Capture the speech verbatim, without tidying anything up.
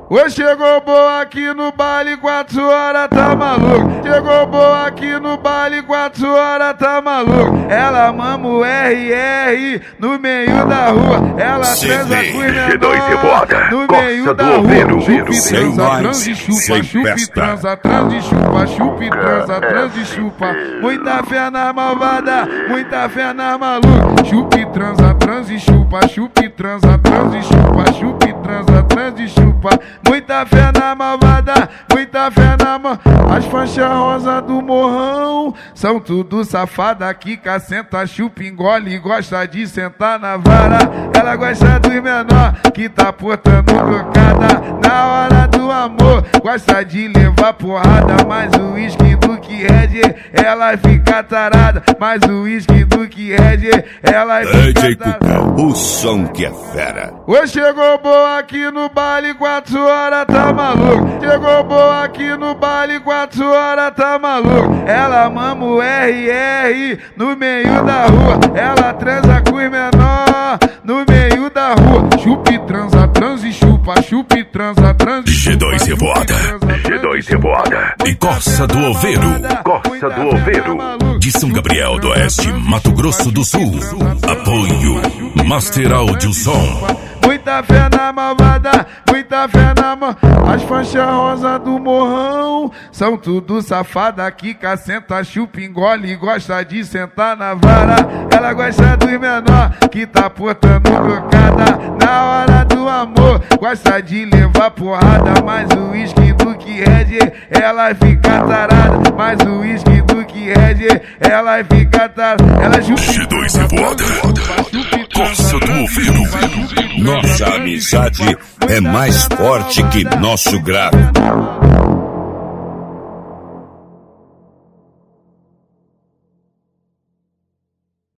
Oi, chegou boa aqui no baile, quatro horas, tá maluco? Chegou boa aqui no baile, quatro horas, tá maluco? Ela mama o R R no meio da rua. Ela transa com os menores no meio da rua. Chupe, transa, transa e chupa, chupe, transa, transa e chupa, chupe, transa, transa e chupa. Muita fé na malvada, muita fé na maluca. Chupe, transa, transa e chupa, chupe, transa, transa e chupa, chupe, transa, transa e chupa. Muita fé na malvada, muita fé na ma... As faixas rosa do morrão são tudo safada que cacenta, chupa, engole e gosta de sentar na vara. Ela gosta dos menor que tá portando trocada na hora do amor. Gosta de levar porrada, mais o uísque do que Red, ela fica tarada. Mais o uísque do que Red, ela fica tarada. O som que é fera. Oi, chegou boa aqui no baile, quatro horas, tá maluco? Chegou boa aqui no baile, quatro horas, tá maluco? Ela mama o R R no meio da rua. Ela transa com os menor no meio da rua. Chupe, transa, transa e chupa, chupe, transa, transa e chupa. G dois Revoada, G dois Revoada. E Costa do Oveiro, Costa do Oveiro. De São Gabriel do Oeste, Mato Grosso do Sul. Apoio Master Audio Som. Muita fé na malvada, muita fé na ma... As faixas rosa do morrão são tudo safada que cacenta, chupa, engole e gosta de sentar na vara. Ela gosta dos menor que tá portando trocada na hora do amor. Gosta de levar porrada, mais o uísque do que Red, ela fica tarada. Mais o uísque do que Red, ela fica tarada. Ela chupa. G dois Revoada, Costa do Oveiro. Nossa amizade é mais forte que nosso grave.